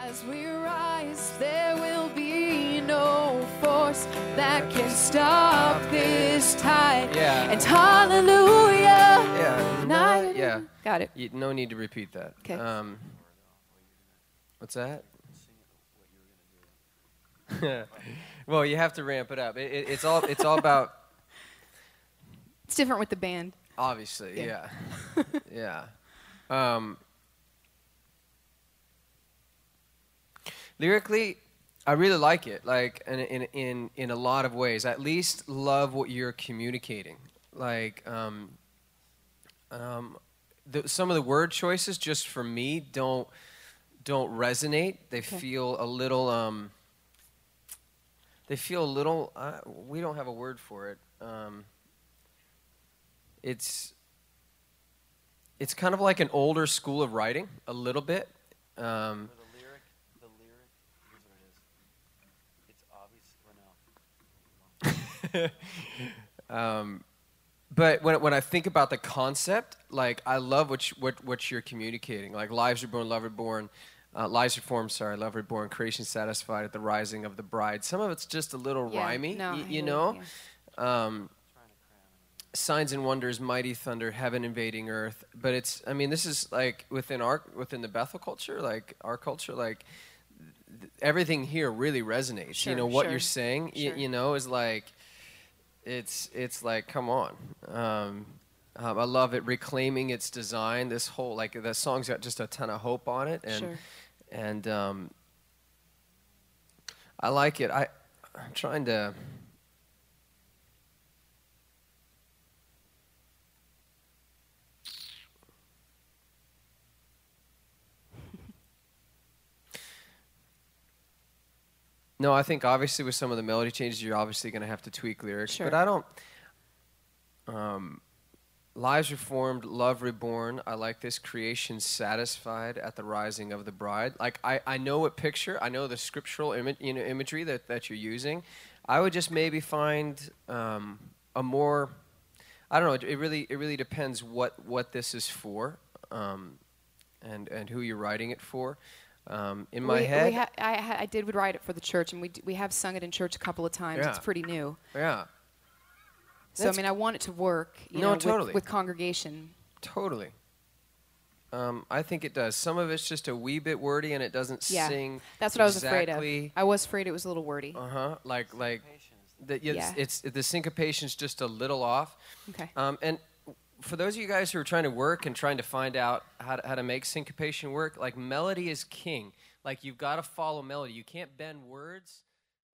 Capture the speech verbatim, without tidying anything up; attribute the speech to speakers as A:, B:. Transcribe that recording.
A: As we rise, there will be no force that can stop this tide.
B: Yeah.
A: And hallelujah.
B: Yeah.
A: Night.
B: Yeah.
A: Got it.
B: You, no need to repeat that.
A: Okay.
B: Um, what's that? Well, you have to ramp it up. It, it, it's all. It's all about.
A: It's different with the band.
B: Obviously,
A: Yeah.
B: yeah. yeah. Um, lyrically, I really like it. Like in, in in in a lot of ways. At least love what you're communicating. Like um, um, the, some of the word choices, just for me, don't don't resonate. They
A: Okay.
B: feel a little. Um, they feel a little. Uh, we don't have a word for it. Um, it's it's kind of like an older school of writing, a little bit. Um,
C: For the lyric, the lyric, here's what it is. It's obvious. Well, no.
B: um, but when when I think about the concept, like I love what you, what what you're communicating. Like lives reborn, love reborn, uh, lives reformed. Sorry, love reborn, creation satisfied at the rising of the bride. Some of it's just a little
A: Yeah,
B: rhymey,
A: no,
B: y-
A: I
B: you
A: hear you,
B: know.
A: yeah.
B: Um, signs and wonders, mighty thunder, heaven invading earth. But it's, I mean, this is like within our within the Bethel culture, like our culture, like th- everything here really resonates.
A: Sure,
B: you know what
A: sure,
B: you're saying, y-
A: sure.
B: you know, is like it's it's like come on. Um, um, I love it, reclaiming its design. This whole like the song's got just a ton of hope on it, and
A: Sure.
B: and um, I like it. I I'm trying to. No, I think obviously with some of the melody changes, you're obviously going to have to tweak lyrics.
A: Sure.
B: But I don't. Um, Lives reformed, love reborn. I like this creation satisfied at the rising of the bride. Like I, I know what picture, I know the scriptural ima- you know, imagery that, that you're using. I would just maybe find um, a more. I don't know. It, it really it really depends what, what this is for, um, and and who you're writing it for. Um, in my
A: we,
B: head,
A: we ha- I, ha- I did write it for the church, and we d- we have sung it in church a couple of times.
B: Yeah.
A: It's pretty new.
B: yeah.
A: So
B: That's-
A: I mean, I want it to work. You
B: No,
A: know, with-
B: totally.
A: with congregation.
B: Totally. Um, I think it does. Some of it's just a wee bit wordy, and it doesn't
A: Yeah,
B: sing.
A: that's what I was afraid
B: exactly,
A: of. I was afraid it was a little wordy.
B: Uh huh. Like like, the, it's,
A: Yeah.
B: it's the syncopation's just a little off.
A: Okay.
B: Um, and for those of you guys who are trying to work and trying to find out how to, how to make syncopation work, like melody is king. Like you've got to follow melody. You can't bend words.